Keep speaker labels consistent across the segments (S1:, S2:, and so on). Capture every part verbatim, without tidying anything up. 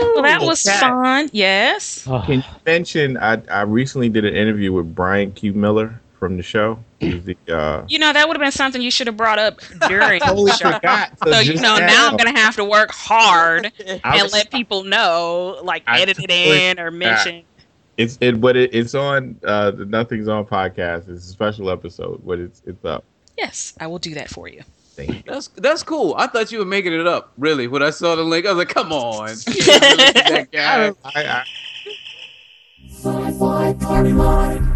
S1: Well, that was
S2: Cat.
S1: fun. Yes.
S2: Can you mention? I I recently did an interview with Brian Q. Miller from the show. He's the. Uh,
S1: You know, that would have been something you should have brought up during
S2: I totally
S1: the show.
S2: forgot. So,
S1: So, you
S2: just
S1: know, now I'm going to have to work hard
S2: I
S1: and
S2: was-
S1: let people know, like
S2: I
S1: edit it
S2: totally
S1: in or mention.
S2: It's it, but it, it's on uh, the Nothing's On podcast. It's a special episode, but it's it's up.
S1: Yes, I will do that for you.
S2: Thank you.
S3: That's that's cool. I thought you were making it up. Really, when I saw the link, I was like, "Come on, that guy."
S2: I, I,
S4: Sci-Fi Party Line.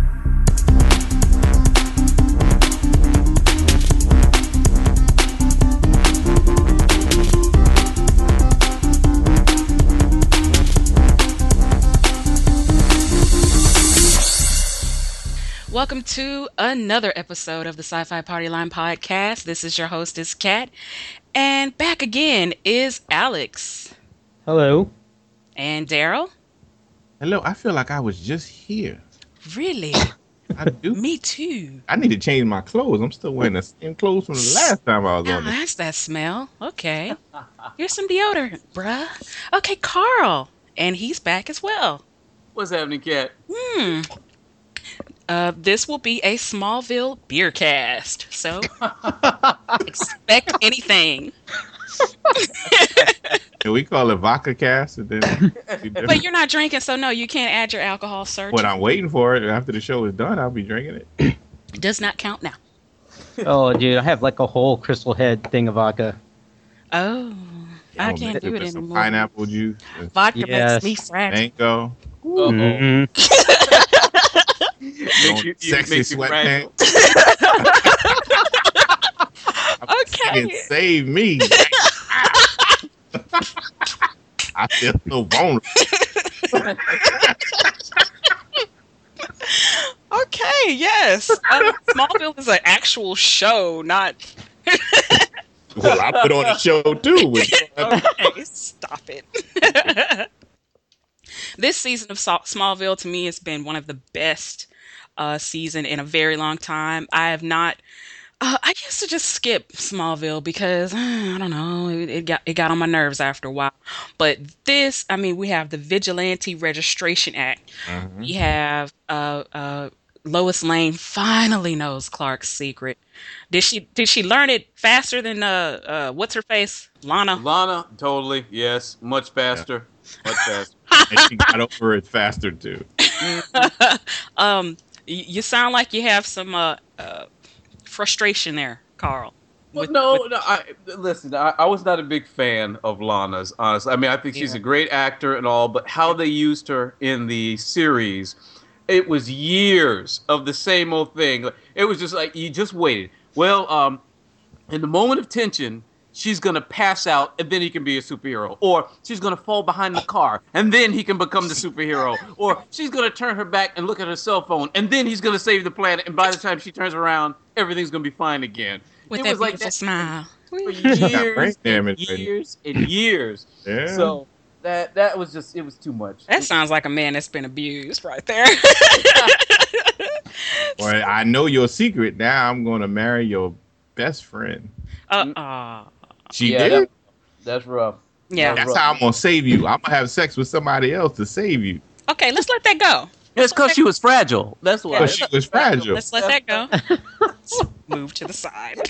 S1: Welcome to another episode of the Sci-Fi Party Line podcast. This is your hostess, Kat. And back again is Alex.
S5: Hello.
S1: And Daryl.
S2: hello. I feel like I was just here.
S1: Really?
S2: I do.
S1: Me too.
S2: I need to change my clothes. I'm still wearing the same clothes from the last time I was
S1: Now
S2: on this.
S1: that's that smell. Okay. Here's some deodorant, bruh. Okay, Carl. And he's back as well.
S3: What's happening, Cat?
S1: Hmm. Uh, this will be a Smallville beer cast. So expect anything.
S2: Can we call it vodka cast? And then
S1: But you're not drinking, so no, you can't add your alcohol search.
S2: when I'm waiting for it after the show is done, I'll be drinking it.
S1: Does not count now.
S5: Oh, dude, I have like a whole Crystal Head thing of vodka.
S1: Oh, I
S2: Oh,
S1: can't
S2: man,
S1: do it
S2: with some
S1: anymore.
S2: pineapple juice, and
S1: Vodka
S5: Yes.
S1: makes me fragile.
S2: mango,
S3: Uh-oh.
S5: Mhm.
S3: Makes you, you
S2: sexy
S3: makes you fragile.
S2: sweatpants.
S1: Okay.
S2: Save me. I feel so vulnerable.
S1: Okay, yes. Um, Smallville is an actual show, not.
S2: Well, I put on a show too. With,
S1: Okay, stop it. This season of Sa- Smallville to me has been one of the best uh, season in a very long time. I have not. Uh, I used to just skip Smallville because uh, I don't know, it, it got it got on my nerves after a while. But this, I mean, we have the Vigilante Registration Act.
S2: Mhm.
S1: We have uh, uh, Lois Lane finally knows Clark's secret. Did she did she learn it faster than uh, uh what's her face Lana?
S3: Lana, totally, yes, much faster, much faster.
S2: And she got over it faster too.
S1: um, y- you sound like you have some uh, uh frustration there, Carl.
S3: Well,
S1: with-
S3: no,
S1: with-
S3: no. I listen. I, I was not a big fan of Lana's. Honestly, I mean, I think she's
S1: Yeah.
S3: a great actor and all, but how they used her in the series, it was years of the same old thing. It was just like you just waited. Well, um, in the moment of tension, she's gonna pass out, and then he can be a superhero, or she's gonna fall behind the car, and then he can become the superhero, or she's gonna turn her back and look at her cell phone, and then he's gonna save the planet, and by the time she turns around, everything's gonna be fine again.
S1: with
S3: It
S1: that
S3: was like
S1: beautiful
S3: that
S1: smile.
S3: for
S2: Got
S3: years,
S2: brain
S3: and
S2: damage, man.
S3: years and years.
S2: Yeah.
S3: So that that was just it was too much.
S1: That sounds like a man that's been abused right there.
S2: Well, I know your secret. Now I'm going to marry your best friend.
S1: uh, uh,
S2: She
S3: Yeah,
S2: did.
S3: that- that's rough.
S1: yeah.
S2: That's how I'm gonna save you. I'm gonna have sex with somebody else to save you.
S1: Okay, let's let that go.
S3: It's because she was fragile. That's why.
S2: But she was fragile.
S1: Let's let that go. Let's move to the side.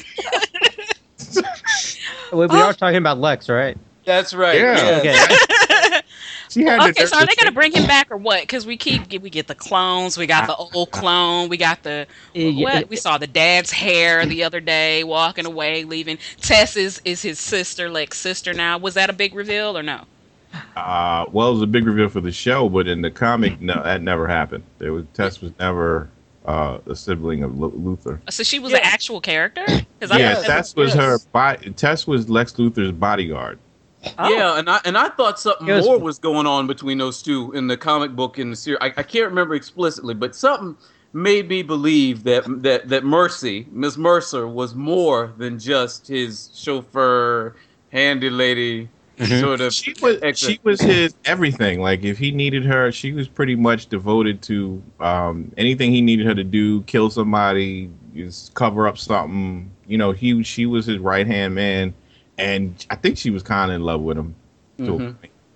S5: We, we
S1: Oh.
S5: are talking about Lex, right?
S3: That's right.
S2: Yeah.
S3: yes.
S5: Okay.
S2: She had
S1: Okay,
S2: the
S1: so are they gonna bring him back or what? Because we keep we get the clones, we got the old clone, we got the
S5: Yeah,
S1: what? We saw the dad's hair the other day, walking away, leaving. Tess is is his sister, Lex's sister now. Was that a big reveal or no?
S2: Uh, well, it was a big reveal for the show, but in the comic, no, that never happened. There was Tess was never uh, a sibling of Lu- Luthor.
S1: So she was
S3: Yeah.
S1: an actual character? Because
S2: Yeah,
S3: Yes,
S2: Tess was
S3: yes.
S2: her. Bo- Tess was Lex Luthor's bodyguard.
S1: Oh.
S3: Yeah, and I and I thought something
S5: It was-
S3: more was going on between those two in the comic book and the series. I, I can't remember explicitly, but something made me believe that that that Mercy, Miss Mercer, was more than just his chauffeur, handy lady,
S5: Mhm.
S3: sort of.
S2: She was
S3: extra.
S2: she was his everything. Like if he needed her, she was pretty much devoted to um, anything he needed her to do. Kill somebody, just cover up something. You know, he she was his right hand man, and I think she was kind of in love with him. to a
S3: Mhm.
S2: point.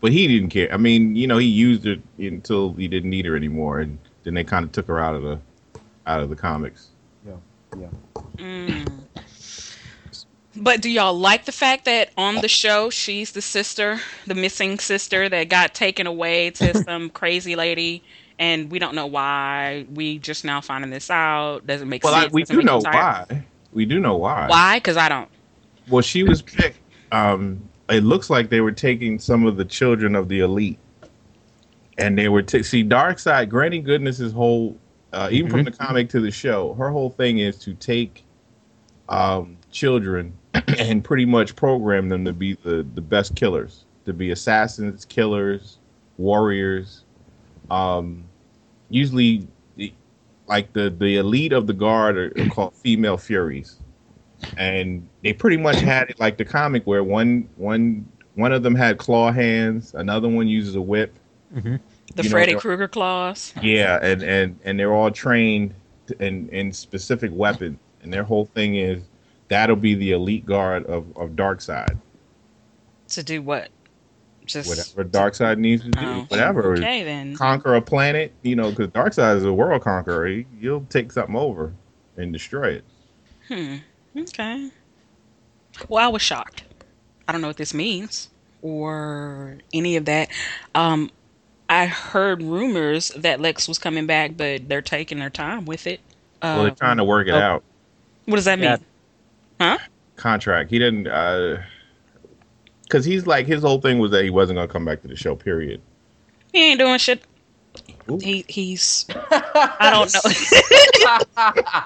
S2: but he didn't care. I mean, you know, he used her until he didn't need her anymore, and then they kind of took her out of the out of the comics.
S4: Yeah, yeah.
S1: Mm. But do y'all like the fact that on the show she's the sister, the missing sister that got taken away to some crazy lady, and we don't know why? We just now finding this out. Doesn't make
S2: Well, I,
S1: sense.
S2: we
S1: Doesn't
S2: do
S1: make
S2: know
S1: you tired.
S2: why. We do know why.
S1: Why? Because I don't.
S2: Well, she was picked. Um, it looks like they were taking some of the children of the elite, and they were t- see Darkseid. Granny Goodness's whole, uh, even from the comic to the show, her whole thing is to take um, children and pretty much program them to be the the best killers, to be assassins, killers, warriors. Um, usually, the, like the the elite of the guard are, are called female furies. And they pretty much had it like the comic where one one one of them had claw hands, another one uses a whip.
S5: Mm-hmm.
S1: The
S2: You know,
S1: Freddy
S2: they're-
S1: Krueger claws.
S2: Yeah, and, and, and they're all trained in, in specific weapons. And their whole thing is that'll be the elite guard of, of Darkseid.
S1: To do what? Just
S2: Whatever Darkseid needs to do,
S1: Oh,
S2: whatever.
S1: okay then.
S2: Conquer a planet, you know, because Darkseid is a world conqueror. He, he'll take something over and destroy it.
S1: Hmm. Okay. Well, I was shocked. I don't know what this means or any of that. Um, I heard rumors that Lex was coming back, but they're taking their time with it. Uh,
S2: Well, they're trying to work it
S5: oh.
S2: out.
S1: what does that
S5: Yeah.
S1: mean? Huh?
S2: Contract. He didn't, because he's like, his whole thing was that he wasn't going to come back to the show, period.
S1: He ain't doing shit.
S2: Ooh.
S1: He he's. I don't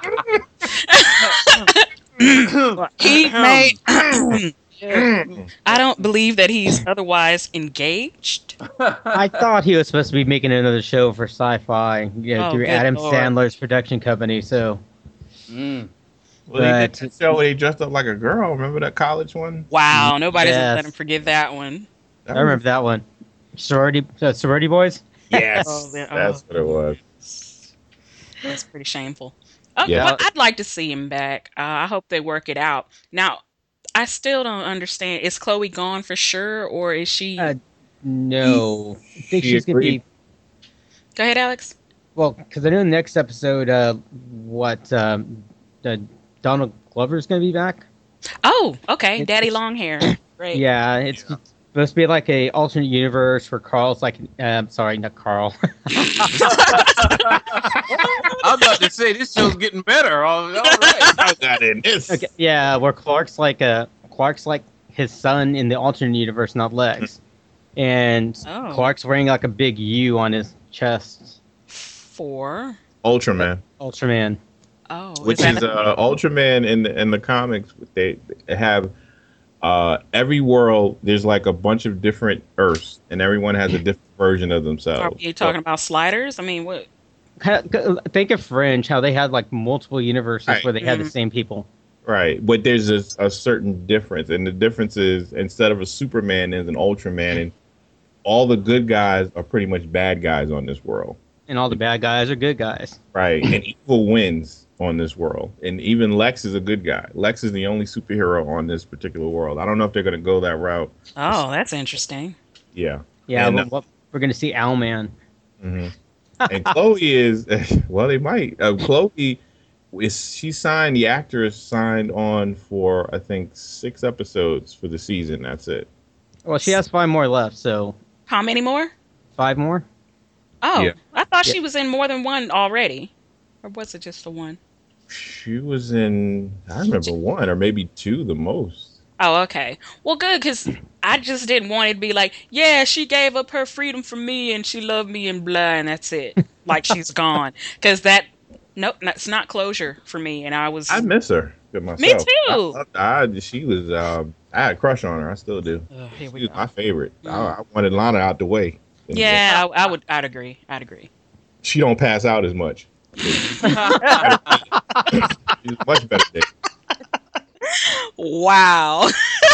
S1: know. He made. I don't believe that he's otherwise engaged.
S5: I thought he was supposed to be making another show for Sci-Fi, you know,
S1: Oh,
S5: through
S1: good
S5: Adam
S1: Lord.
S5: Sandler's production company. So
S3: Mm.
S2: Well, they did
S5: But-
S2: that show where they dressed up like a girl. Remember that college one?
S1: Wow, nobody's
S5: Yes.
S1: let him forget that one.
S2: That
S5: I remember that one. Sorority, uh, sorority boys.
S2: was- Yes,
S1: Oh, man,
S2: that's what it was.
S1: That's pretty shameful. Okay,
S2: Yeah.
S1: well, I'd like to see him back. Uh, I hope they work it out. Now, I still don't understand. Is Chloe gone for sure, or is she?
S5: Uh, No, I think
S2: She
S5: she's gonna be
S2: agreed.
S1: Go ahead, Alex.
S5: well because I know the next episode. Uh, what um, the Donald Glover's gonna be back.
S1: Oh, okay,
S5: It's-
S1: Daddy
S5: it's-
S1: Long Hair. Great.
S5: Yeah, it's supposed to be like a alternate universe where Carl's like. Uh, sorry, not Carl.
S3: I was about to say this show's getting better. All, all right.
S2: I got in this.
S5: Okay, yeah, where Clark's like a Clark's like his son in the alternate universe, not Lex, and
S1: Oh.
S5: Clark's wearing like a big U on his chest.
S1: Four.
S2: Ultraman,
S5: Ultraman.
S1: Oh,
S2: which
S1: that
S2: is uh, Ultraman in the in the comics. They have uh, every world. There's like a bunch of different Earths, and everyone has a different version of
S1: Are
S2: themselves.
S1: you talking about sliders? I mean, what?
S5: Kind of, think of Fringe, how they had like multiple universes
S2: Right.
S5: where they had the
S1: Mhm.
S5: same people.
S2: Right, but there's a, a certain difference, and the difference is instead of a Superman, there's an Ultraman, and all the good guys are pretty much bad guys on this world.
S5: And all the bad guys are good guys.
S2: Right, and evil wins on this world, and even Lex is a good guy. Lex is the only superhero on this particular world. I don't know if they're going to go that route.
S1: Oh, that's interesting.
S2: Yeah,
S5: Yeah,
S2: And,
S5: well, well, we're gonna see Owlman.
S2: hmm and Chloe is well, they might. Uh, Chloe is she signed? The actress signed on for I think six episodes for the season. That's it.
S5: Well, she has five more left, so
S1: How many more?
S5: five more.
S1: Oh,
S2: Yeah.
S1: I thought
S5: Yeah.
S1: she was in more than one already, or was it just the one?
S2: She was in I remember one or maybe two the most.
S1: Oh, okay. Well, good, because I just didn't want it to be like, yeah, she gave up her freedom for me and she loved me and blah, and that's it. Like she's gone. Because that, nope, that's not closure for me. And I was.
S2: I miss her. Good myself.
S1: Me too.
S2: I, I, she was. Um, I had a crush on her. I still do.
S1: Ugh, here
S2: She
S1: we
S2: was
S1: go.
S2: my favorite. I,
S1: Mm.
S2: I wanted Lana out the way.
S1: Yeah, I, I would. I'd agree. I'd agree.
S2: She don't pass out as much. She's much better than.
S1: Wow.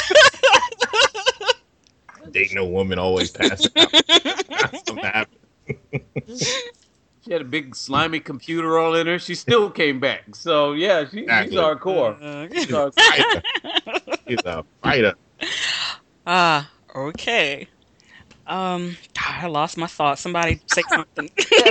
S2: Dating a woman always passes out. Something happened.
S3: She had a big slimy computer all in her. She still came back. So yeah, she,
S2: Exactly.
S3: she's hardcore.
S1: Uh,
S3: She's
S2: She's a
S3: hardcore.
S2: fighter. She's a fighter.
S1: Ah, okay. Um, God, I lost my thoughts. Somebody say something.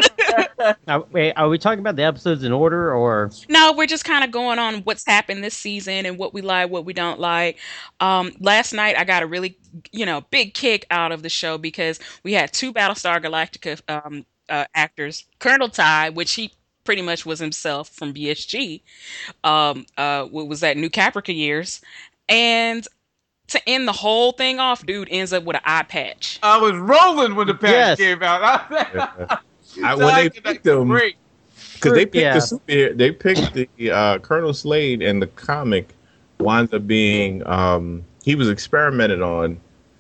S5: Now, wait, are we talking about the episodes in order or?
S1: No, we're just kind of going on what's happened this season and what we like, what we don't like. Um, last night I got a really, you know, big kick out of the show because we had two Battlestar Galactica um, uh, actors, Colonel Ty, which he pretty much was himself from B S G, um, uh, what was that New Caprica years, and to end the whole thing off, dude ends up with an eye patch.
S3: I was rolling when the patch
S5: Yes.
S3: came out.
S2: Yeah. I, when they picked him,
S3: Great.
S2: because they picked
S5: Yeah.
S2: the super, they picked the uh, Colonel Slade, and the comic winds up being um, he was experimented on,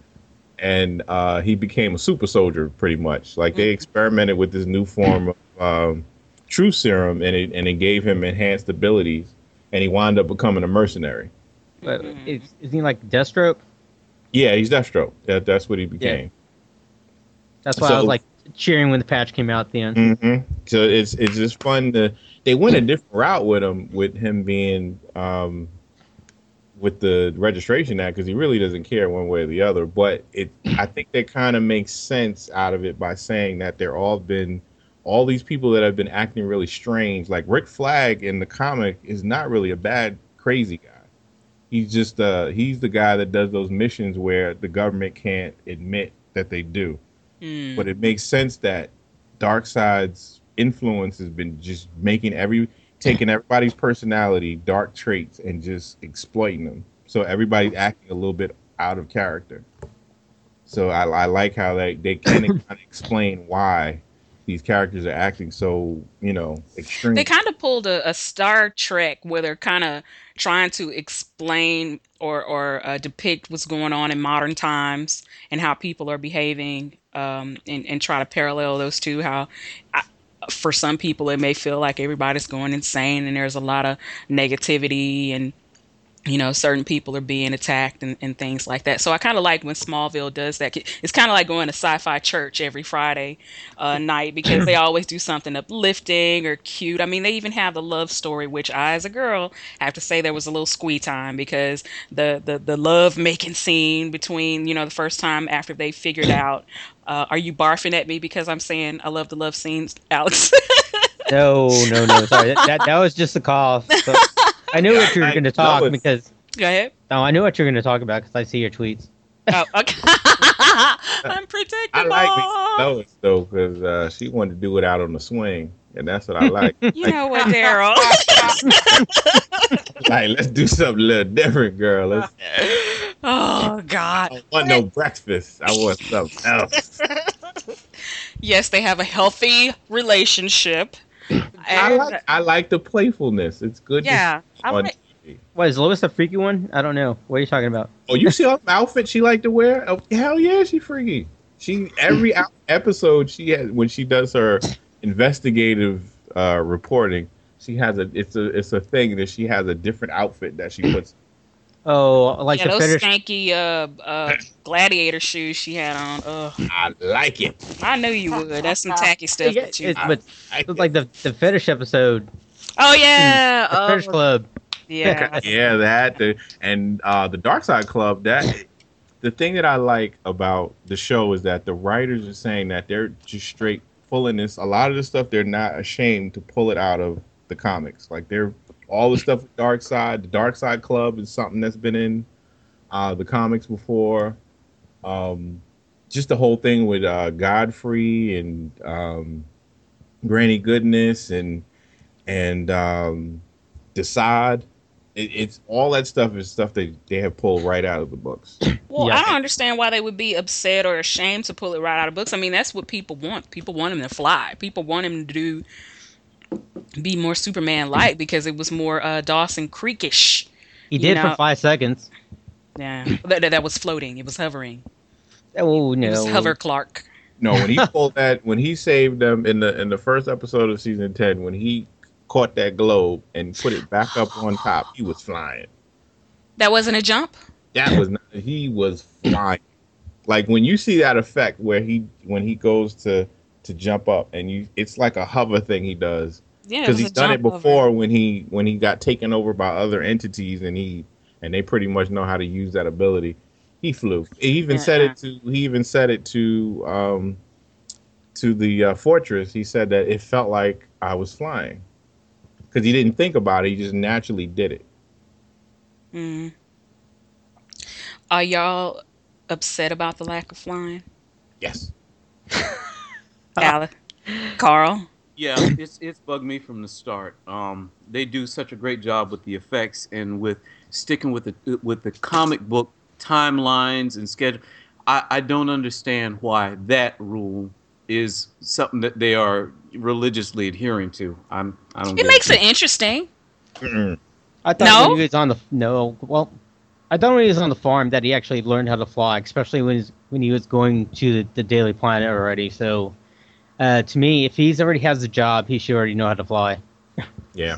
S2: and uh, he became a super soldier pretty much. Like they experimented with this new form of um, true serum, and it and it gave him enhanced abilities, and he wound up becoming a mercenary.
S5: But is, is he like Deathstroke?
S2: Yeah, he's Deathstroke. That, that's what he became.
S5: That's why I was
S2: So-
S5: like cheering when the patch came out. At the end.
S2: hmm So it's it's just fun to they went a different route with him with him being um, with the registration act because he really doesn't care one way or the other. But it I think that kind of makes sense out of it by saying that they're all been all these people that have been acting really strange. Like Rick Flag in the comic is not really a bad crazy guy. He's just uh he's the guy that does those missions where the government can't admit that they do.
S1: Mm.
S2: But it makes sense that Darkseid's influence has been just making every taking everybody's personality, dark traits, and just exploiting them. So everybody's acting a little bit out of character. So I, I like how they they can kind of explain why these characters are acting so you know extreme.
S1: They kind of pulled a, a Star Trek where they're kind of trying to explain or or uh, depict what's going on in modern times and how people are behaving, um, and, and try to parallel those two. How I, for some people it may feel like everybody's going insane and there's a lot of negativity and you know certain people are being attacked and, and things like that. So I kind of like when Smallville does that. It's kind of like going to sci-fi church every Friday uh, night because they always do something uplifting or cute. I mean, they even have the love story, which I, as a girl, have to say there was a little squee time because the the, the love making scene between you know the first time after they figured out. Uh, are you barfing at me because I'm saying I love the love scenes, Alex?
S5: No, no, no. Sorry, that, that that was just a cough. So I knew what you were
S2: I-
S5: going to
S2: that
S5: talk
S2: was-
S5: because
S1: Go ahead.
S5: no, I knew what you were going to talk about because I see your tweets.
S1: Oh, okay. I'm predictable.
S2: I like Lisa Lois though because uh, she wanted to do it out on the swing, and that's what I like.
S1: You know what, Daryl?
S2: Like, let's do something a little different, girl. Let's,
S1: Oh
S2: I
S1: God.
S2: don't want no breakfast. I want something else.
S1: Yes, they have a healthy relationship.
S2: I
S1: And-
S2: like I like the playfulness. It's good.
S1: yeah.
S2: To
S1: I
S2: see on
S1: like,
S2: T V.
S5: What is Lois a freaky one? I don't know. What are you talking about?
S2: Oh, you see all the outfit she like to wear? Oh, hell yeah, she freaky. She every out- episode she has when she does her investigative uh, reporting. She has a it's a it's a thing that she has a different outfit that she puts.
S5: Oh, like
S1: yeah,
S5: the
S1: those
S5: fetish.
S1: skanky uh, uh, gladiator shoes she had on. Ugh.
S2: I like it.
S1: I knew you would. That's some tacky stuff
S5: Yeah,
S1: that you.
S5: it's, but
S2: I
S5: it's like the the fetish episode,
S1: Oh yeah.
S5: the
S1: Oh,
S5: fetish club.
S1: yeah.
S2: yeah, that the, and uh, the Dark Side Club. That the thing that I like about the show is that the writers are saying that they're just straight pulling this. A lot of the stuff they're not ashamed to pull it out of the comics. Like they're all the stuff with Dark Side. The Dark Side Club is something that's been in uh, the comics before. Um, just the whole thing with uh, Godfrey and um, Granny Goodness and and um, Desaad. It, it's all that stuff is stuff they, they have pulled right out of the books.
S1: Well,
S5: Yeah.
S1: I don't understand why they would be upset or ashamed to pull it right out of books. I mean, that's what people want. People want him to fly. People want him to do be more Superman-like because it was more uh, Dawson Creekish.
S5: He
S1: You
S5: did
S1: know-
S5: for five seconds.
S1: Yeah, that, that, that was floating. It was hovering.
S5: Oh
S1: It
S5: no!
S1: was hover Clark.
S2: No, when he pulled that, when he saved them in the in the first episode of season ten, when he caught that globe and put it back up on top, he was flying.
S1: That wasn't a jump.
S2: That was not, he was flying. Like when you see that effect where he when he goes to to jump up and you, it's like a hover thing he does
S1: Yeah, it
S2: because
S1: was
S2: he's
S1: a
S2: done it
S1: jump hover.
S2: before when he when he got taken over by other entities and he and they pretty much know how to use that ability. He flew. He even said
S1: Uh-uh.
S2: it to. He even said it to. Um, to the uh, fortress. He said that it felt like I was flying because he didn't think about it. He just naturally did it.
S1: Mm. Are y'all upset about the lack of flying?
S2: Yes.
S1: Alan, Carl.
S3: Yeah, it's it's bugged me from the start. Um, they do such a great job with the effects and with sticking with the with the comic book timelines and schedule. I, I don't understand why that rule is something that they are religiously adhering to. I'm I don't
S1: It
S3: get
S1: makes
S3: it.
S1: it interesting.
S2: Mm-mm.
S5: I thought
S1: No?
S5: when he was on the no, well, I thought when he was on the farm that he actually learned how to fly, especially when he's, when he was going to the, the Daily Planet already. So, uh, to me, if he's already has a job, he should already know how to fly.
S2: Yeah.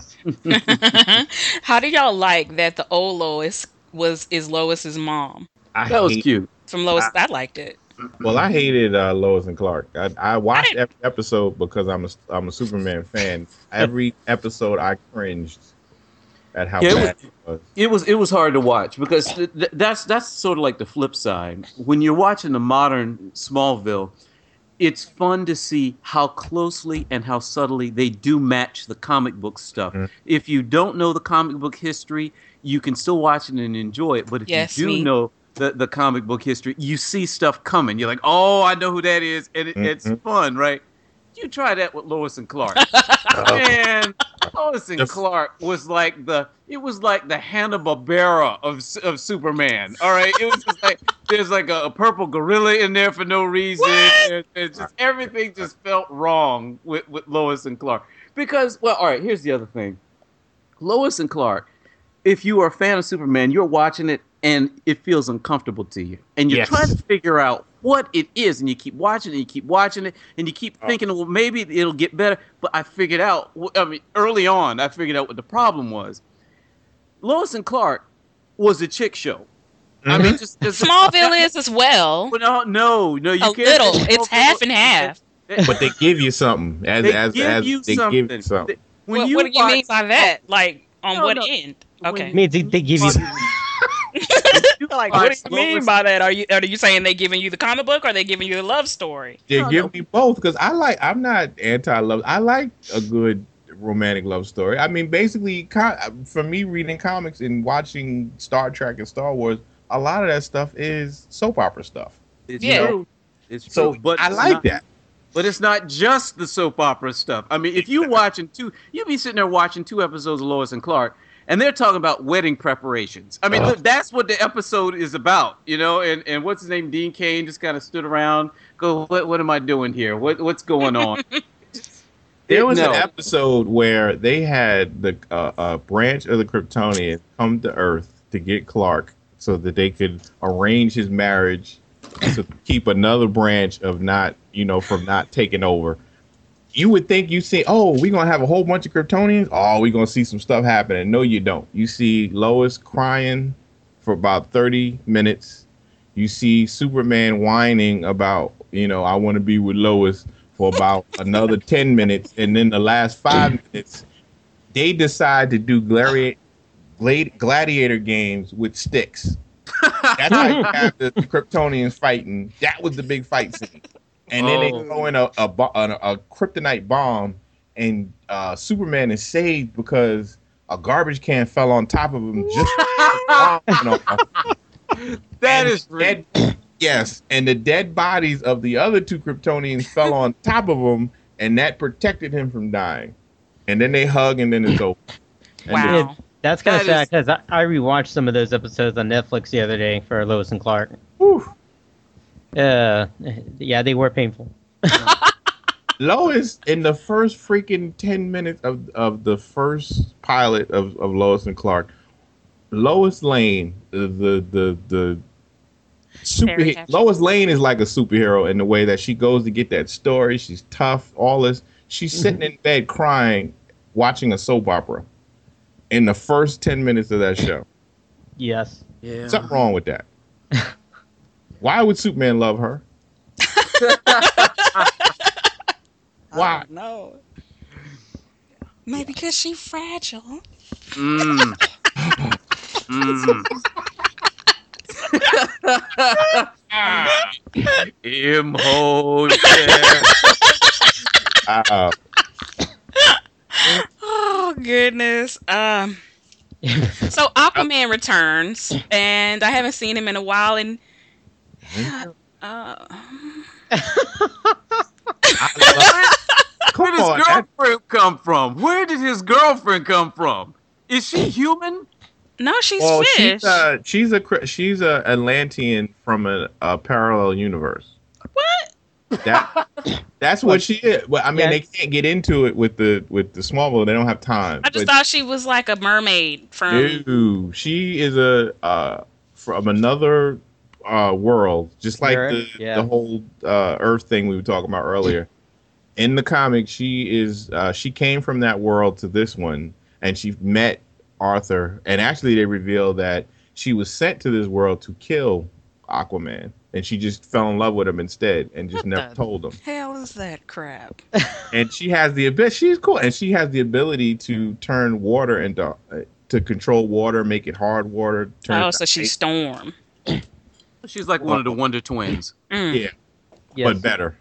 S1: How do y'all like that the old Lois was is Lois's mom?
S2: I
S3: That was
S2: hate.
S3: cute.
S1: From Lois,
S2: I,
S1: I liked it.
S2: well, I hated uh, Lois and Clark. I, I
S1: I
S2: watched
S1: didn't.
S2: every episode because I'm a I'm a Superman fan. Every episode, I cringed at how
S3: Yeah, it was,
S2: bad it was.
S3: it was it was hard to watch because th- th- that's that's sort of like the flip side. When you're watching the modern Smallville, it's fun to see how closely and how subtly they do match the comic book stuff.
S2: Mhm.
S3: If you don't know the comic book history, you can still watch it and enjoy it. But if
S1: Yes,
S3: you do
S1: me.
S3: know the, the comic book history, you see stuff coming. You're like, oh, I know who that is, and it, it's
S2: Mhm.
S3: fun, right? You try that with Lois and Clark.
S2: Uh,
S3: Man, Lois and
S2: The-
S3: Clark was like the it was like the Hanna Barbera of S- of Superman. All right, it was just like there's like a, a purple gorilla in there for no reason. There- It's just everything just felt wrong with with Lois and Clark because well, all right. Here's the other thing, Lois and Clark. If you are a fan of Superman, you're watching it and it feels uncomfortable to you, and you're
S2: Yes.
S3: trying to figure out what it is, and you keep watching it, and you keep watching it, and you keep
S2: Oh.
S3: thinking, well, maybe it'll get better. But I figured out, I mean, early on, I figured out what the problem was. Lois and Clark was a chick show. I mean, just, just
S1: Smallville is as well.
S3: But no, no, no, you
S1: A
S3: can't.
S1: little. It's half and half.
S2: but they give you something as
S3: They
S2: as
S3: give
S2: as
S3: you
S2: they
S3: something.
S2: give you something.
S3: They- When
S1: What,
S3: you
S1: what do you
S3: watch-
S1: mean by that? Like on
S3: No,
S1: what
S3: no.
S1: end?
S3: when
S1: Okay.
S5: I mean, they, they give you.
S3: you
S1: Like,
S3: watch
S1: what do you mean
S3: Lois-
S1: by that? Are you are you saying they giving you the comic book or are they giving you the love story?
S2: They
S3: No,
S2: give
S3: no.
S2: me both because I like. I'm not anti-love. I like a good romantic love story. I mean, basically, co- for me, reading comics and watching Star Trek and Star Wars, a lot of that stuff is soap opera stuff.
S3: It's
S1: Yeah.
S3: true. It's true.
S2: So
S3: but
S2: I
S3: it's
S2: like
S3: not-
S2: that.
S3: But it's not just the soap opera stuff. I mean, if you watching two, you'd be sitting there watching two episodes of Lois and Clark, and they're talking about wedding preparations. I mean,
S2: Ugh.
S3: look, that's what the episode is about, you know. And, and what's his name? Dean Cain just kind of stood around, go, what what am I doing here? What what's going on?
S2: There was
S3: No.
S2: an episode where they had the uh, a branch of the Kryptonians come to Earth to get Clark so that they could arrange his marriage to keep another branch of not, you know, from not taking over. You would think you see, oh, we're gonna have a whole bunch of Kryptonians. Oh, we're gonna see some stuff happening. No, you don't. You see Lois crying for about thirty minutes. You see Superman whining about, you know, I want to be with Lois for about another ten minutes, and then the last five minutes, they decide to do gladi- glad- gladiator games with sticks. That's how you have the Kryptonians fighting. That was the big fight scene, and then they
S3: Oh.
S2: throw in a a, bo- a, a kryptonite bomb, and uh, Superman is saved because a garbage can fell on top of him. Just you know,
S3: That
S2: and
S3: is
S2: dead, yes, and the dead bodies of the other two Kryptonians fell on top of him, and that protected him from dying. And then they hug, and then it's over. And
S1: Wow.
S5: That's kind of
S3: That
S5: sad because I, I rewatched some of those episodes on Netflix the other day for Lois and Clark.
S2: whew.
S5: Uh, yeah, they were painful.
S2: Lois, in the first freaking ten minutes of, of the first pilot of, of Lois and Clark, Lois Lane, the the the, the super
S1: Very catchy.
S2: Lois Lane is like a superhero in the way that she goes to get that story. She's tough, all this. She's sitting in bed crying, watching a soap opera in the first ten minutes of that show.
S5: Yes.
S3: Yeah.
S2: Something wrong with that. Why would Superman love her? Why?
S1: No. Maybe because she's fragile.
S3: Mm. Mm. Imhotep.
S2: Uh,
S1: Oh goodness. Um. So Aquaman returns, and I haven't seen him in a while. And uh,
S3: Where
S2: come
S3: did his
S2: on, that-
S3: girlfriend come from? Where did his girlfriend come from? Is she human?
S1: no, she's
S2: well,
S1: fish.
S2: she's a she's a cr- she's a Atlantean from a, a parallel universe.
S1: What?
S2: That that's what she is. Well, I mean,
S5: Yeah.
S2: they can't get into it with the with the Smallville. They don't have time.
S1: I just
S2: But
S1: thought she was like a mermaid from.
S2: no, she is a uh, from another uh, world, just like
S5: Europe,
S2: the
S5: yeah.
S2: the whole uh, Earth thing we were talking about earlier. In the comic, she is uh, she came from that world to this one, and she met Arthur. And actually, they reveal that she was sent to this world to kill Aquaman, and she just fell in love with him instead, and just
S1: What
S2: never
S1: the-
S2: told him.
S1: Hell is that crap?
S2: And she has the ability. She's cool, and she has the ability to turn water into uh, to control water, make it hard water. Turn
S1: Oh,
S2: it
S1: so
S2: to
S1: she's
S2: ice.
S1: Storm.
S3: She's like one of the Wonder Twins.
S1: Mm.
S2: Yeah,
S5: Yes.
S2: but better.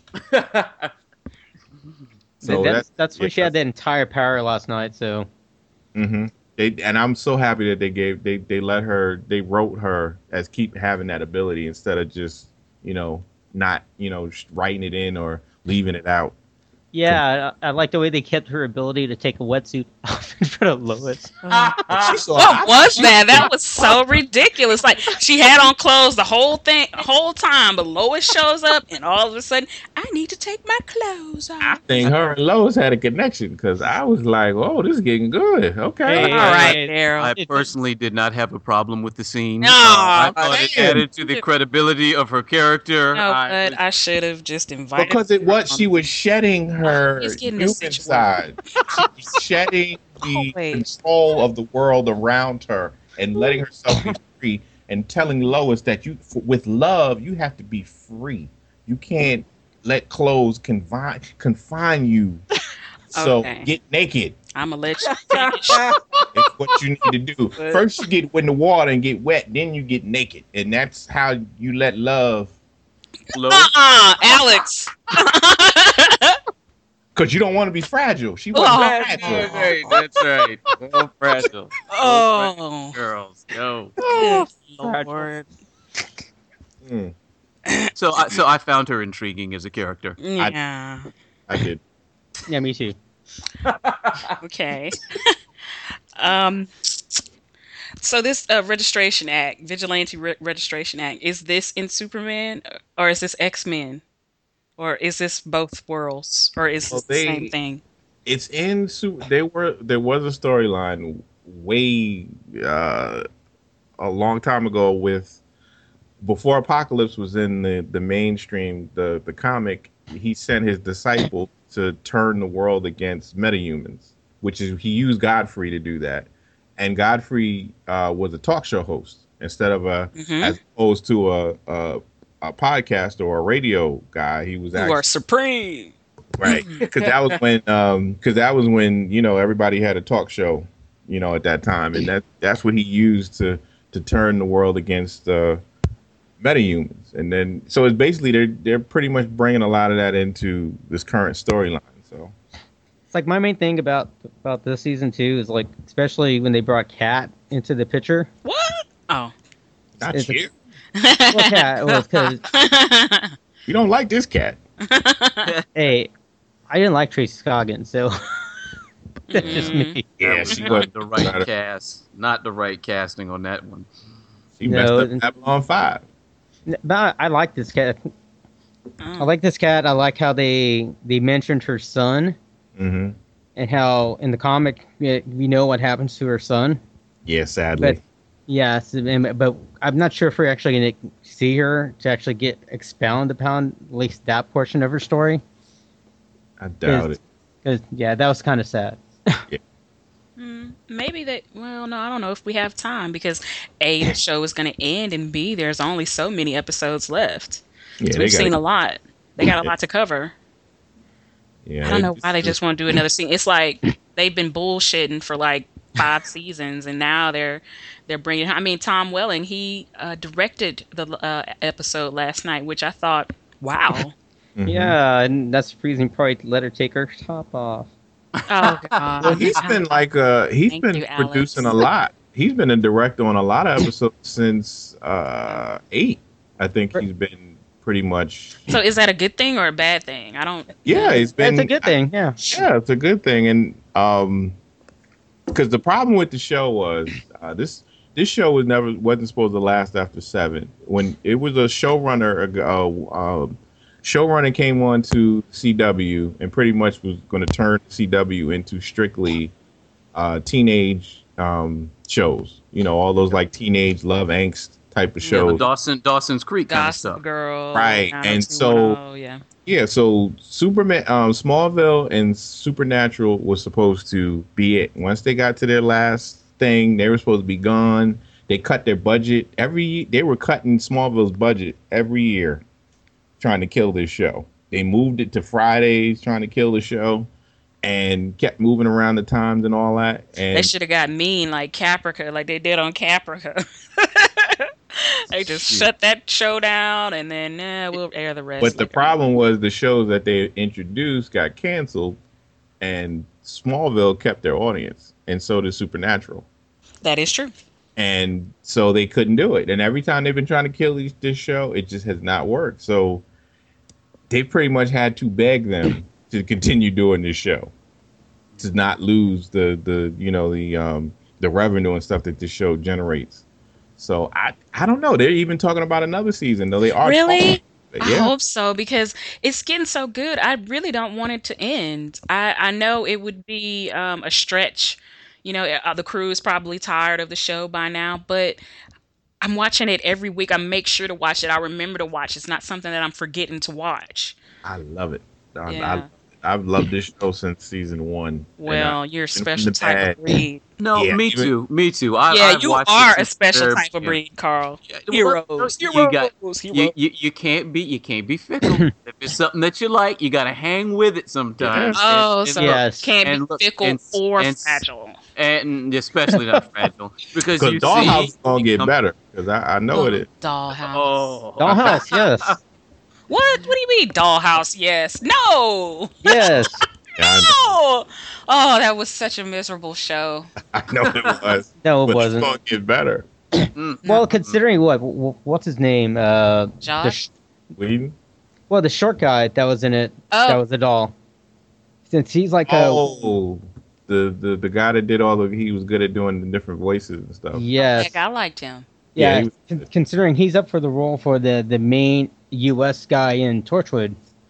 S5: So
S2: So
S5: that's that's when
S2: yeah,
S5: she had that entire power last night. So
S2: hmm They and I'm so happy that they gave they they let her they wrote her as keep having that ability instead of just you know not you know sh- writing it in or leaving it out.
S5: yeah, I, I like the way they kept her ability to take a wetsuit off in front of Lois.
S2: She saw-
S1: What was that? That was so ridiculous. Like she had on clothes the whole thing, whole time, but Lois shows up, and all of a sudden, I need to take my clothes
S2: I
S1: off.
S2: think her and Lois had a connection because I was like, oh, this is getting good. Okay.
S5: Hey,
S1: All right,
S5: hey,
S1: Daryl.
S3: I
S5: It-
S3: personally did not have a problem with the scene.
S1: No,
S3: Uh, I thought it
S2: man.
S3: added to the credibility of her character.
S1: No,
S3: I
S1: but
S3: was-
S1: I should have just invited.
S2: Because it
S1: her
S2: was
S1: on.
S2: she was shedding her
S1: He's getting
S2: human
S1: this situation.
S2: side. She was shedding the
S1: Oh, wait.
S2: control of the world around her and letting herself be free and telling Lois that you f- with love you have to be free. You can't let clothes confine confine you. So
S1: Okay.
S2: get naked.
S1: I'm gonna let you finish.
S2: It's what you need to do. First you get in the water and get wet, then you get naked. And that's how you let love
S3: Low.
S1: Uh-uh, Alex.
S2: because you don't want to be fragile. She
S1: Oh,
S2: wasn't
S3: That's
S2: fragile.
S3: right. That's right. Oh, fragile.
S1: Oh,
S3: Girls, go.
S1: good Lord.
S2: Mm,
S3: So, I, so I found her intriguing as a character.
S1: Yeah.
S2: I did.
S5: Yeah, me too.
S1: Okay. um. So this uh, registration act, vigilante re- registration act, is this in Superman or is this X-Men, or is this both worlds, or is
S2: Well,
S1: this the
S2: they-
S1: same thing?
S2: It's in su- they were there was a storyline way uh, a long time ago with before Apocalypse was in the, the mainstream the the comic. He sent his disciple to turn the world against metahumans, which is he used Godfrey to do that, and Godfrey uh, was a talk show host instead of a
S1: Mhm.
S2: as opposed to a, a a podcast or a radio guy. He was
S1: You
S2: actually
S1: are supreme.
S2: right because that was when um because that was when you know everybody had a talk show you know at that time, and that that's what he used to to turn the world against uh metahumans. And then so it's basically they're they're pretty much bringing a lot of that into this current storyline. So
S5: It's like my main thing about about this season too is like especially when they brought Kat into the picture.
S1: What? Oh.
S2: not
S5: It's a-
S2: you
S5: Well, Kat was because
S2: you don't like this cat.
S5: hey, I didn't like Tracy Scoggins, so that's just
S1: Mm.
S5: me.
S2: Yeah,
S3: That was
S2: she
S3: not
S2: was
S3: the right cast. Not the right casting on that one.
S2: she
S5: No,
S2: messed up
S5: and-
S2: Babylon five.
S5: But I, I like this cat. I
S1: Oh.
S5: like this cat. I like how they they mentioned her son
S2: Mm-hmm.
S5: and how in the comic we we know what happens to her son.
S2: Yeah, sadly.
S5: But yes, and- but I'm not sure if we're actually going to see her to actually get expound upon at least that portion of her story.
S2: I doubt
S5: is-
S2: it.
S5: Because yeah, that was kind of sad.
S1: Mm, maybe that. Well, no, I don't know if we have time because A, the show is going to end, and B, there's only so many episodes left.
S2: Yeah,
S1: So
S2: they
S1: we've
S2: got
S1: seen a lot. They got a lot to cover.
S2: yeah,
S1: I don't know why they just want to do another scene. It's like they've been bullshitting for like five seasons, and now they're they're bringing. I mean, Tom Welling, he uh, directed the uh, episode last night, which I thought, wow.
S2: Mhm.
S5: Yeah, and that's the reason probably let her take her top off.
S1: Oh God.
S2: Well, he's been like uh he's
S1: Thank
S2: been
S1: you, Alex.
S2: producing a lot. He's been a director on a lot of episodes since uh eight. I think he's been pretty much.
S1: So is that a good thing or a bad thing? I don't.
S2: Yeah, he's been.
S5: It's a good thing, yeah.
S2: Yeah, it's a good thing, and um, because the problem with the show was uh, this this show was never wasn't supposed to last after seven. When it was a showrunner, uh, uh, showrunner came on to C W and pretty much was going to turn C W into strictly uh, teenage um, shows. You know, all those like teenage love angst type of
S3: Yeah, the
S2: shows.
S3: Dawson Dawson's Creek kind of
S1: Gossip
S3: stuff.
S1: Girl.
S2: Right, and so-
S1: 90210, yeah.
S2: Yeah, so Superman, um, Smallville, and Supernatural was supposed to be it. Once they got to their last thing, they were supposed to be gone. They cut their budget every. They were cutting Smallville's budget every year, trying to kill this show. They moved it to Fridays, trying to kill the show, and kept moving around the times and all that. And
S1: They should have got mean like Caprica, like they did on Caprica. They just shut that show down, and then nah, we'll air the rest.
S2: But the
S1: later.
S2: problem was the shows that they introduced got canceled, and Smallville kept their audience, and so did Supernatural.
S1: That is true.
S2: And so they couldn't do it. And every time they've been trying to kill these, this show, it just has not worked. So they pretty much had to beg them to continue doing this show, to not lose the the you know the um the revenue and stuff that this show generates. So I I don't know. They're even talking about another season, though they are
S1: Really?
S2: talking-
S1: I
S2: Yeah.
S1: hope so, because it's getting so good. I really don't want it to end. I, I know it would be um, a stretch. You know, uh, the crew is probably tired of the show by now, but I'm watching it every week. I make sure to watch it. I remember to watch. It's not something that I'm forgetting to watch.
S2: I love it. I,
S1: Yeah.
S2: I, I've loved this show since season one. And
S1: Well,
S2: I-
S1: you're a
S2: from
S1: special
S2: the
S1: type of
S2: bad.
S1: breed.
S3: No,
S2: Yeah,
S3: me
S2: even-
S3: too. Me too. I,
S1: Yeah,
S3: I've
S1: you
S3: watched it
S1: are a
S3: since
S1: special
S3: very
S1: type of
S3: beginning.
S1: breed, Carl.
S3: Yeah,
S1: Heroes,
S3: well, you
S1: heroes,
S3: got-
S1: heroes.
S3: You, you you can't be you can't be fickle. If it's something that you like, you gotta hang with it sometimes.
S1: Oh,
S3: And-
S1: so
S3: and,
S5: Yes.
S1: can't
S3: and
S1: be
S3: look,
S1: fickle
S3: and-
S1: or
S3: and-
S1: fragile.
S3: and especially not fragile because
S2: Because
S3: you
S2: Dollhouse
S3: see.
S2: is gonna get
S3: um,
S2: better. Because I, I know it is.
S1: Dollhouse.
S3: Oh,
S5: Dollhouse, yes.
S1: What? What do you mean, Dollhouse? Yes. No.
S5: Yes.
S2: Yeah, I know.
S1: No. Oh, that was such a miserable show.
S2: I know it was.
S5: No, it
S2: but
S5: wasn't.
S2: it's gonna get better.
S3: Mm.
S5: Well, considering what, wh- what's his name? Uh, the
S1: Josh.
S5: sh-
S2: Whedon?
S5: well, the short guy that was in it.
S1: Oh.
S5: That was a doll. Since he's like a
S2: Oh, the, the the guy that did all the he was good at doing the different voices and stuff.
S5: yes,
S1: Heck, I liked him.
S2: Yeah,
S5: yeah.
S2: he was
S5: con-
S2: good.
S5: considering he's up for the role for the the main U S guy in Torchwood.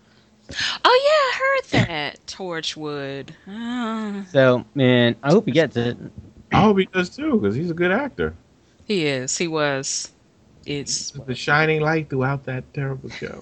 S1: Oh yeah, I heard that. Torchwood. Ah,
S5: So man, I hope he gets it.
S2: I hope he does too, because he's a good actor.
S1: he is. He was. It's.
S2: The shining light throughout that terrible show.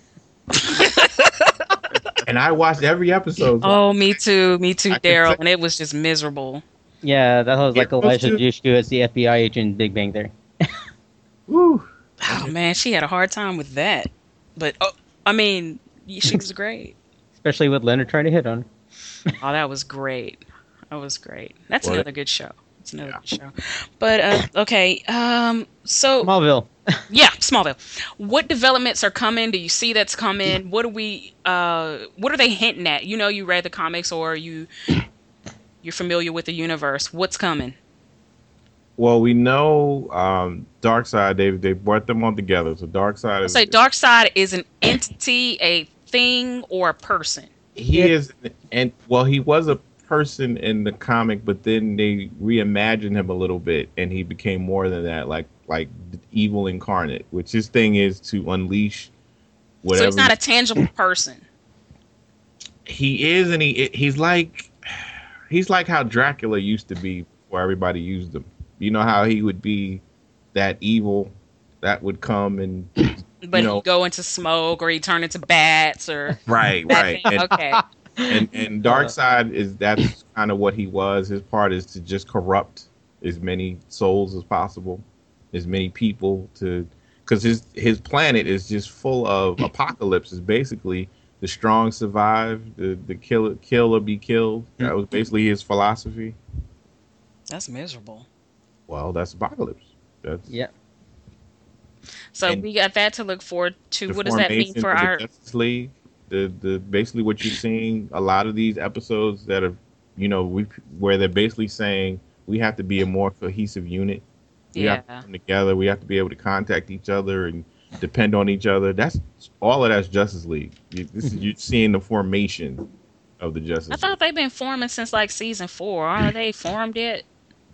S2: And I watched every episode.
S1: Oh, me too. Me too,
S2: I can
S1: Daryl.
S2: say-
S1: And it was just miserable.
S5: Yeah, that was like
S2: Yeah,
S5: Elijah
S2: those two-
S5: Dushku as the F B I agent in Big Bang Theory.
S2: Woo.
S1: Oh man, she had a hard time with that. But oh, I mean, she was great.
S5: Especially with Leonard trying to hit on her.
S1: Oh, that was great. That was great. That's
S2: What?
S1: another good show. It's another
S2: Yeah.
S1: good show. But uh, okay, um, so
S5: Smallville.
S1: yeah, Smallville. What developments are coming? Do you see that's coming? What are we? Uh, what are they hinting at? You know, you read the comics or you you're familiar with the universe. What's coming?
S2: Well, we know um, Darkseid. They they brought them on together. So Darkseid is
S1: Say, Darkseid is an entity, a thing, or a person.
S2: he is, and well, he was a person in the comic, but then they reimagined him a little bit, and he became more than that, like like evil incarnate. Which his thing is to unleash whatever
S1: So he's not a tangible person.
S2: he is, and he he's like he's like how Dracula used to be before everybody used him. You know how he would be that evil that would come and
S1: But
S2: you know,
S1: he'd go into smoke or he'd turn into bats or
S2: right,
S1: that
S2: right.
S1: thing.
S2: And,
S1: Okay.
S2: and and Darkseid is that's kind of what he was. His part is to just corrupt as many souls as possible, as many people to, because his his planet is just full of apocalypses. Basically, the strong survive, the the kill kill or be killed. That was basically his philosophy.
S1: That's miserable.
S2: Well, that's Apocalypse. That's
S5: Yeah.
S1: So
S2: And
S1: we got that to look forward to.
S2: the
S1: What does that mean
S2: formation
S1: for
S2: of the
S1: our?
S2: Justice League. The the basically what you're seeing a lot of these episodes that are, you know, we where they're basically saying we have to be a more cohesive unit. We have to
S1: Yeah.
S2: come together. We have to be able to contact each other and depend on each other. That's all of that's Justice League. You, this is you're seeing the formation of the Justice
S1: I
S2: League.
S1: thought they've been forming since like season four. Are they formed yet?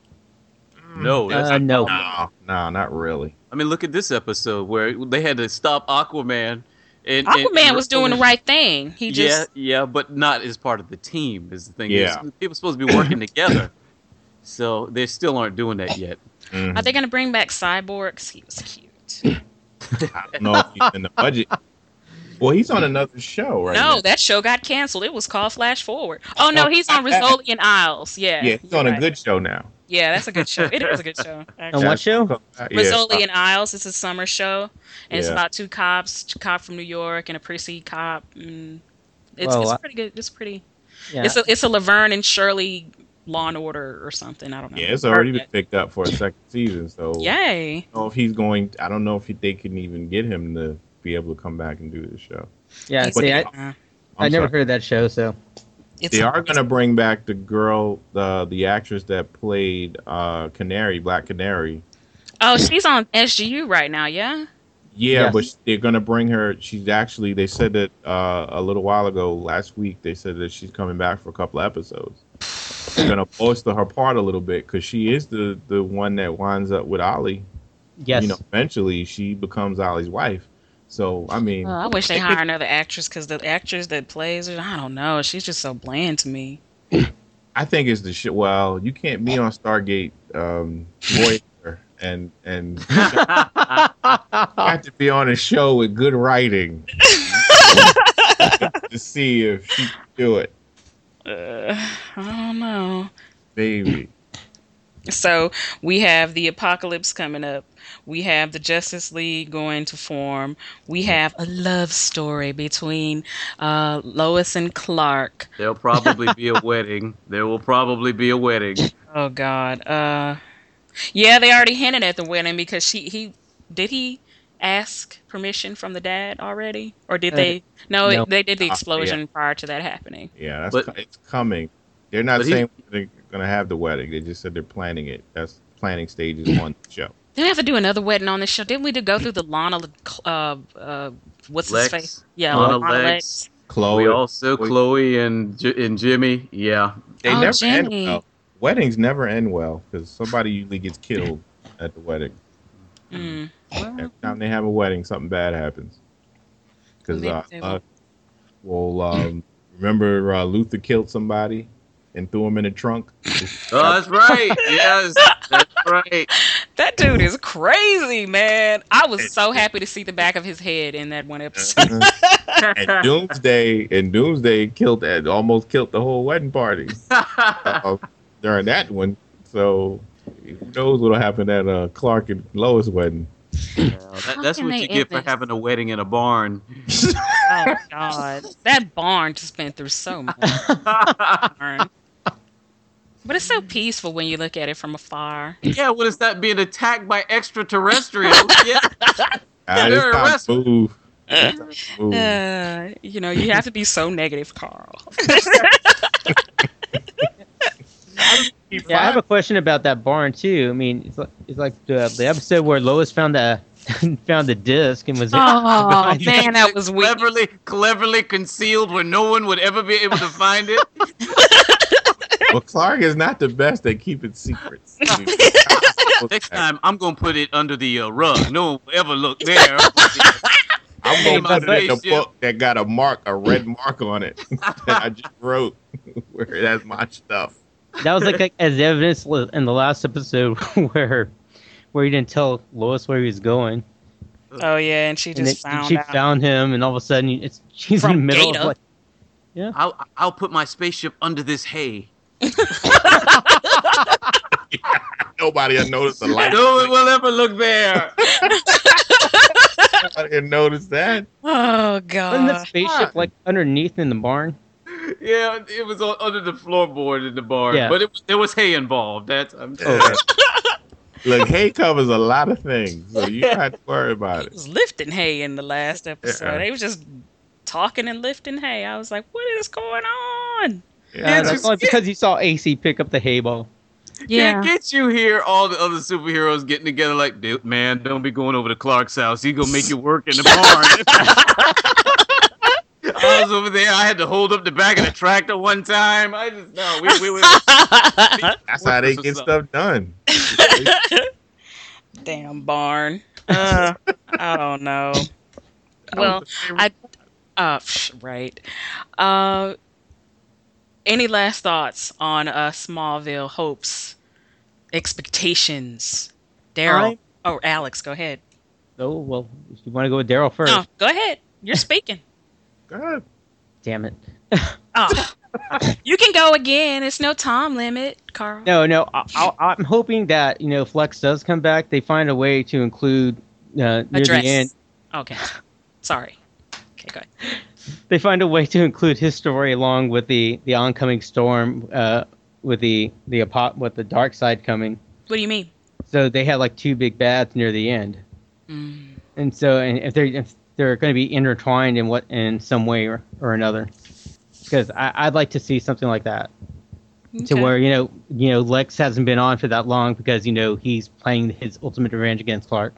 S3: No, that's
S5: Uh, no.
S2: No, no, not really.
S3: I mean, look at this episode where they had to stop Aquaman. And, and-
S1: Aquaman
S3: and
S1: was doing the right thing. He just
S3: yeah, yeah, but not as part of the team. Is the thing?
S2: Yeah.
S3: It's- people supposed to be working together, so they still aren't doing that yet.
S2: Mhm.
S1: are they going to bring back Cyborg? 'Cause he was cute.
S2: I don't know if he's in the budget. Well, he's on another show right
S1: no,
S2: now.
S1: that show got canceled. It was called Flash Forward. Oh no, he's on Rizzoli and Isles. Yeah,
S2: Yeah, he's
S1: you're
S2: on a
S1: right.
S2: good show now.
S1: Yeah, that's a good show. It is a good show.
S5: On
S1: Actually.
S5: what show?
S2: Yeah,
S1: Rizzoli and Isles. It's a summer show, and it's
S2: Yeah.
S1: about two cops, a cop from New York and a prissy cop. And it's,
S5: Well,
S1: it's
S5: I-
S1: pretty good. It's pretty.
S5: Yeah.
S1: It's a it's a Laverne and Shirley Law and Order or something. I don't know.
S2: Yeah, it's already
S1: Or-
S2: been picked up for a second season. So
S1: Yay!
S2: I don't know if he's going. I don't know if he, they can even get him to be able to come back and do the show.
S5: Yeah.
S1: He's-
S5: See, I,
S1: uh,
S2: I'm
S5: I never
S2: sorry.
S5: heard that show, so
S1: it's
S2: They are going to bring back the girl, the the actress that played uh, Canary, Black Canary.
S1: Oh, she's on S G U right now. Yeah.
S2: Yeah,
S5: Yes.
S2: but sh- they're going to bring her. She's actually. They said that uh, a little while ago, last week. They said that she's coming back for a couple of episodes. They're going to bolster her part a little bit because she is the the one that winds up with Ollie.
S5: yes.
S2: You know, eventually she becomes Ollie's wife. So I mean,
S1: Oh, I wish they
S2: it could-
S1: hire another actress because the actress that plays her, I don't know, she's just so bland to me.
S2: I think it's the shit. Well, you can't be on Stargate um, Voyager and and you have to be on a show with good writing to see if she can do it,
S1: Uh, I don't know.
S2: baby.
S1: So we have the apocalypse coming up. We have the Justice League going to form. We have a love story between uh, Lois and Clark.
S3: There'll probably be a wedding. There will probably be a wedding.
S1: Oh God. Uh, yeah, they already hinted at the wedding because she he did he ask permission from the dad already, or did
S5: Uh,
S1: they? No,
S5: no.
S1: they did the
S2: Uh,
S1: explosion prior to that happening.
S2: Yeah, that's
S3: But-
S2: co- it's coming. They're not
S3: but he-
S2: saying they're going to have the wedding. They just said they're planning it. That's planning stages one show.
S1: Did we have to do another wedding on this show? Didn't we go through the Lana? Uh, uh, what's
S3: Lex.
S1: his face? Yeah,
S3: Lana
S1: Lana
S3: Lex.
S1: Lex.
S2: Chloe,
S3: We also
S2: Chloe-
S3: Chloe and J- and Jimmy. Yeah.
S2: they
S1: Oh,
S2: never
S1: Jenny.
S2: end well. Weddings never end well because somebody usually gets killed at the wedding.
S1: Mm. Well,
S2: Every time they have a wedding, something bad happens. Because
S1: Maybe
S2: uh,
S1: they
S2: uh,
S1: will.
S2: well, um, remember uh, Luther killed somebody and threw him in the trunk.
S3: Oh, that's right. Yes, that's right.
S1: that dude is crazy, man. I was so happy to see the back of his head in that one episode.
S2: and Doomsday and Doomsday killed that almost killed the whole wedding party uh, during that one. So who knows what'll happen at uh, Clark and Lois wedding?
S3: Yeah, that-
S1: How
S3: that's
S1: can
S3: what
S1: they
S3: you get for
S1: end this?
S3: having a wedding in a barn.
S1: Oh God, that barn just been through so much. Barn. But it's so peaceful when you look at it from afar.
S3: Yeah, what is that being attacked by extraterrestrials? Yeah.
S2: Ah,
S3: they're
S2: it's time to
S3: arrested.
S2: move. It's time to move.
S1: Uh, you know, you have to be so negative, Carl.
S5: Yeah, I have a question about that barn too. I mean, it's like it's like the, the episode where Lois found the found the disc and was
S1: Oh man, that was weird.
S3: Cleverly, cleverly concealed where no one would ever be able to find it.
S2: Well, Clark is not the best at keeping secrets.
S3: Next time, I'm gonna put it under the uh, rug. No one will ever look there.
S2: I'm
S3: Hey,
S2: gonna
S3: my
S2: put it in the
S3: spaceship.
S2: book that got a mark, a red mark on it that I just wrote, where that's my stuff.
S5: that was like, like as evidence in the last episode where where he didn't tell Lois where he was going,
S1: Oh yeah, and she
S5: and
S1: just
S5: it-
S1: found
S5: she
S1: out.
S5: found him, and all of a sudden it's she's in
S1: From
S5: the middle
S1: Data.
S5: of like
S3: I'll I'll put my spaceship under this hay.
S2: Nobody will notice the light.
S3: No one will ever look there.
S2: Nobody will notice that.
S1: Oh
S5: wasn't the
S1: God.
S5: spaceship like underneath in the barn?
S3: Yeah, it was on, under the floorboard in the barn,
S5: Yeah.
S3: but it, was- there was hay involved. That's I'm
S2: Yeah. Look, hay covers a lot of things, so you don't have to worry about
S1: He
S2: it.
S1: was lifting hay in the last episode.
S2: Yeah.
S1: They was just talking and lifting hay. I was like, what is going on?
S2: Yeah,
S5: Uh,
S3: it's
S5: that's
S3: just-
S5: only because you saw A C pick up the hay ball.
S3: Can't get you here. All the other superheroes getting together like, "Dude, man, don't be going over to Clark's house. He gonna make you work in the barn." I was over there. I had to hold up the back of the tractor one time. I just no. We we, we
S2: that's how they get stuff done.
S1: Damn barn. Uh, I don't know. Well, I uh psh, right. Uh, any last thoughts on uh Smallville hopes, expectations? Daryl
S5: I-
S1: or Alex, go ahead.
S5: Oh well, if you want to go with Daryl first.
S1: No, go ahead. You're speaking.
S2: God.
S5: Damn it.
S1: Oh, you can go again. It's no time limit, Carl.
S5: No, no. I, I, I'm hoping that you know Flex does come back. They find a way to include uh, near
S1: Address.
S5: the end.
S1: Okay. Sorry. Okay, go ahead.
S5: They find a way to include his story along with the the oncoming storm, uh, with the the apo- with the dark side coming.
S1: What do you mean?
S5: So they had like two big bads near the end,
S1: Mm.
S5: and so and if they're if they're going to be intertwined in what in some way or, or another, because I'd like to see something like that. To
S1: Okay.
S5: where you know you know Lex hasn't been on for that long because you know he's playing his ultimate revenge against Clark.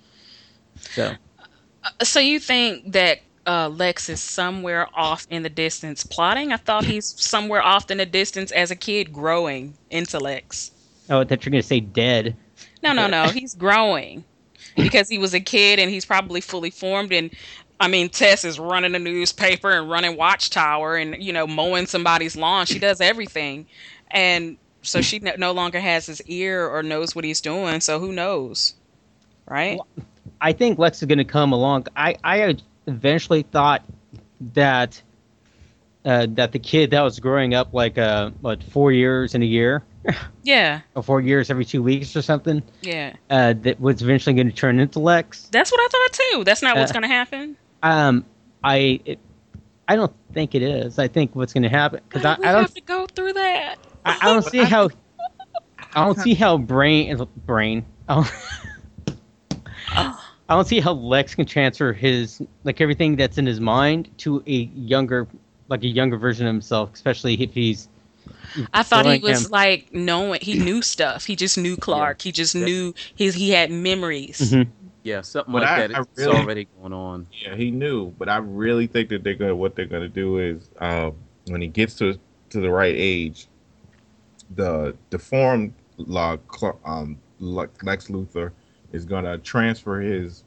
S5: So
S1: So you think that uh, Lex is somewhere off in the distance plotting? I thought he's somewhere off in the distance as a kid growing into Lex.
S5: oh, that you're going to say dead.
S1: No, no, no. He's growing because he was a kid and he's probably fully formed. And I mean, Tess is running a newspaper and running Watchtower and, you know, mowing somebody's lawn. She does everything. And so she no, no longer has his ear or knows what he's doing. So who knows? Right?
S5: I think Lex is going to come along. I, I eventually thought that uh, that the kid that was growing up like uh, what four years in a year,
S1: Yeah.
S5: or four years every two weeks or something,
S1: Yeah.
S5: uh, that was eventually going to turn into Lex.
S1: That's what I thought too. That's not what's
S5: Uh,
S1: going to happen.
S5: Um, I it, I don't think it is. I think what's going to happen because
S1: Why
S5: I,
S1: do we
S5: I don't
S1: have to go through that?
S5: I, I don't see how I don't see how brain brain. I don't, I don't see how Lex can transfer his like everything that's in his mind to a younger like a younger version of himself, especially if he's.
S1: I thought he
S5: throwing
S1: was
S5: him-
S1: like knowing. He knew stuff. He just knew Clark. He just
S3: Yeah.
S1: knew his. He had memories.
S5: Mhm.
S3: yeah, something
S2: But
S3: like
S2: I-
S3: that.
S2: I
S3: It's
S2: really-
S3: already going on.
S2: Yeah, he knew, but I really think that they're gonna what they're gonna do is um, when he gets to to the right age, the deformed law, um, Lex Luthor is gonna transfer his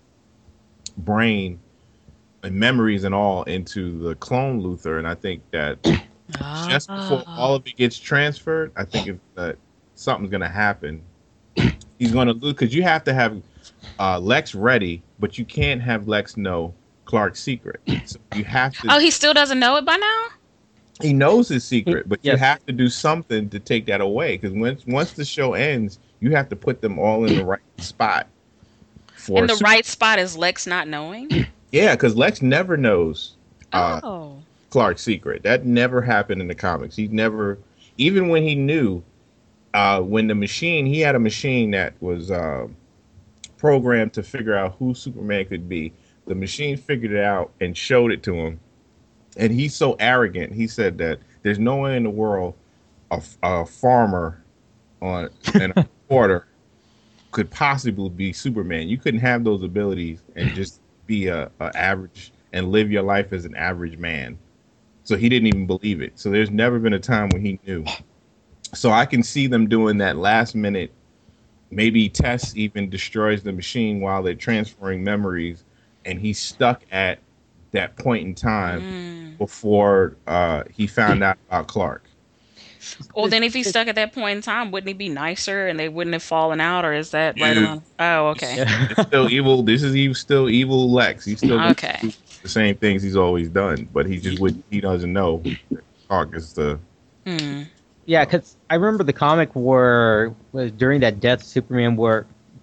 S2: brain and memories and all into the clone Luthor, and I think that just before
S1: Ah.
S2: all of it gets transferred, I think it's, that something's gonna happen. He's gonna lose because you have to have uh, Lex ready, but you can't have Lex know Clark's secret. So you have to.
S1: Oh, he still doesn't know it by now.
S2: He knows his secret, but you
S5: Yes.
S2: have to do something to take that away. Because once once the show ends, you have to put them all in the right spot. For
S1: In the
S2: Super-
S1: right spot is Lex not knowing.
S2: Yeah, because Lex never knows uh,
S1: Oh,
S2: Clark's secret. That never happened in the comics. He never, even when he knew, uh, when the machine, he had a machine that was uh, programmed to figure out who Superman could be. The machine figured it out and showed it to him. And he's so arrogant. He said that there's no way in the world a, a farmer on and a reporter could possibly be Superman. You couldn't have those abilities and just be a, a average and live your life as an average man. So he didn't even believe it. So there's never been a time when he knew. So I can see them doing that last minute. Maybe Tess even destroys the machine while they're transferring memories, and he's stuck at that point in time
S1: Mm.
S2: before uh, he found out about Clark.
S1: Well, then if he's stuck at that point in time, wouldn't he be nicer and they wouldn't have fallen out, or is that right
S2: Yeah.
S1: around? Oh, okay.
S5: Yeah.
S2: It's still evil. This is even still evil Lex. He's still gonna
S1: Okay.
S2: do the same things he's always done, but he just would he doesn't know that Clark is the
S1: Hmm.
S5: Yeah, because I remember the comic where was during that Death of Superman where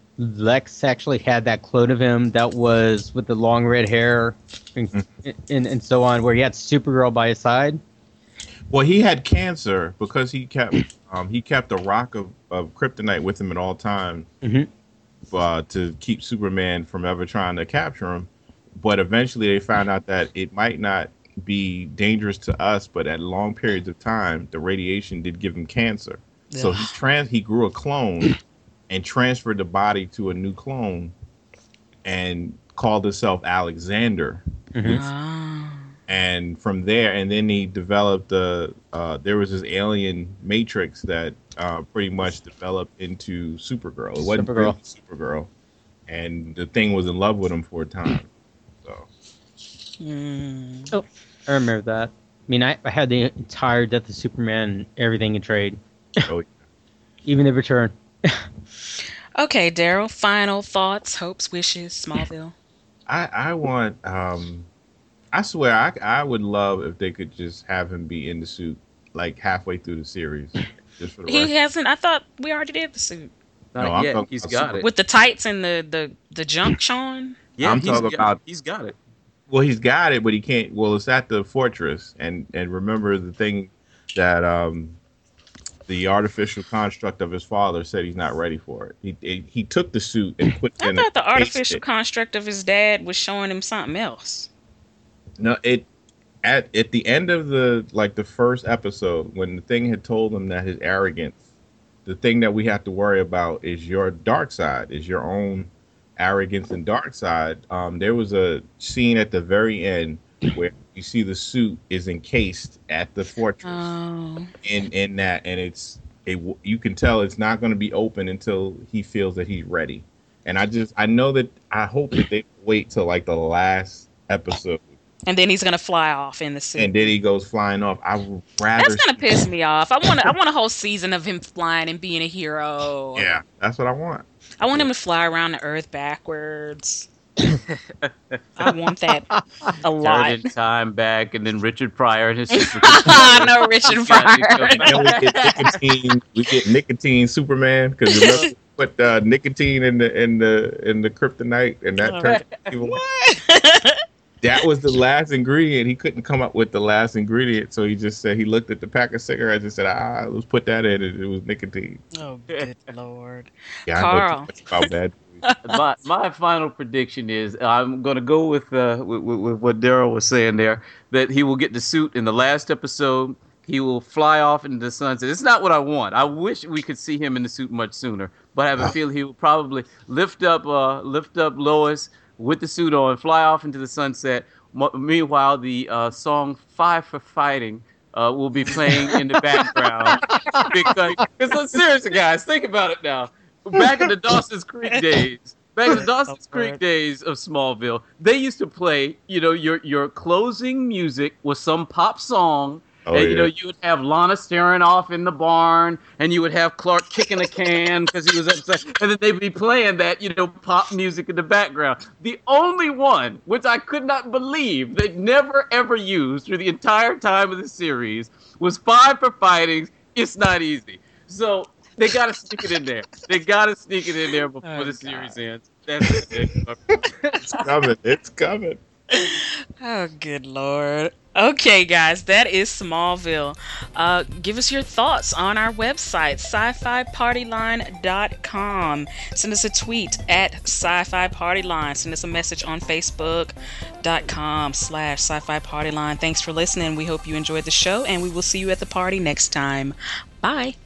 S5: Lex actually had that clone of him that was with the long red hair and, and, and so on, where he had Supergirl by his side.
S2: Well, he had cancer because he kept um, he kept a rock of, of kryptonite with him at all times
S5: hmm
S2: uh, to keep Superman from ever trying to capture him. But eventually, they found out that it might not be dangerous to us, but at long periods of time, the radiation did give him cancer. So he
S1: Ugh.
S2: trans he grew a clone and transferred the body to a new clone and called himself Alexander.
S5: hmm
S1: Ah.
S2: And from there, and then he developed the uh, there was this alien matrix that uh, pretty much developed into Supergirl. It wasn't really
S5: Supergirl.
S2: Supergirl, and the thing was in love with him for a time. So
S1: Mm.
S5: Oh, I remember that. I mean, I, I had the entire Death of Superman and everything in trade,
S2: oh,
S5: even the return.
S1: Okay, Daryl. Final thoughts, hopes, wishes. Smallville.
S2: I I want um I swear I I would love if they could just have him be in the suit like halfway through the series, just for the
S1: He
S2: rest.
S1: hasn't. I thought we already did the suit
S3: Not
S2: No, I'm
S3: yet.
S2: talking
S3: He's
S2: about
S3: got
S2: Super-
S3: it.
S1: with the tights and the the the junk, Sean.
S3: Yeah,
S2: I'm
S3: he's
S2: talking
S3: got,
S2: about-
S3: He's got it.
S2: Well, he's got it, but he can't. Well, it's at the fortress, and and remember the thing that um the artificial construct of his father said he's not ready for it. He he, he took the suit and put it
S1: I
S2: in.
S1: thought the
S2: and pasted
S1: artificial
S2: it.
S1: construct of his dad was showing him something else.
S2: No, it at at the end of the like the first episode when the thing had told him that his arrogance, the thing that we have to worry about is your dark side, is your own arrogance and dark side. Um, there was a scene at the very end where you see the suit is encased at the fortress
S1: Oh.
S2: in in that, and it's it. You can tell it's not going to be open until he feels that he's ready. And I just I know that I hope that they wait till like the last episode.
S1: And then he's gonna fly off in the suit.
S2: And then he goes flying off. I would rather.
S1: That's gonna
S2: see-
S1: piss me off. I want. I want a whole season of him flying and being a hero.
S2: Yeah, that's what I want.
S1: I want him to fly around the earth backwards. I want that a
S3: Turn
S1: lot.
S3: in time back, and then Richard Pryor and his sister.
S1: No, Richard
S3: He's got to
S1: Pryor.
S3: come back.
S2: And we get nicotine. We get nicotine Superman because remember we put uh, nicotine in the in the in the kryptonite, and that turned evil.
S1: What?
S2: That was the last ingredient. He couldn't come up with the last ingredient, so he just said he looked at the pack of cigarettes and said, "Ah, let's put that in." And it was nicotine.
S1: Oh, good lord.
S2: Yeah, I
S1: Carl.
S2: know too much about bad movies.
S3: my my final prediction is I'm going to go with, uh, with with with what Daryl was saying there, that he will get the suit in the last episode. He will fly off into the sunset. It's not what I want. I wish we could see him in the suit much sooner, but I have a feeling he will probably lift up uh, lift up Lois with the suit on, fly off into the sunset. Mo- Meanwhile, the uh, song "Five for Fighting" uh, will be playing in the background. because, because seriously, guys, think about it now. Back in the Dawson's Creek days, back in the Dawson's
S1: Oh, Lord.
S3: Creek days of Smallville, they used to play, you know, your your closing music was some pop song.
S2: Oh,
S3: And, you know,
S2: yeah.
S3: you would have Lana staring off in the barn, and you would have Clark kicking a can because he was upset, and then they'd be playing that, you know, pop music in the background. The only one, which I could not believe they never ever used through the entire time of the series, was Five for Fighting. It's not easy. So they got to sneak it in there. They got to sneak it in there before
S1: Oh,
S3: the
S1: God.
S3: series ends. That's it.
S2: It's coming. It's coming.
S1: Oh, good lord. Okay, guys, that is Smallville. Uh, give us your thoughts on our website, sci fi party line dot com. Send us a tweet at sci-fi party line. Send us a message on facebook.com slash sci-fi party line. Thanks for listening. We hope you enjoyed the show, and we will see you at the party next time. Bye.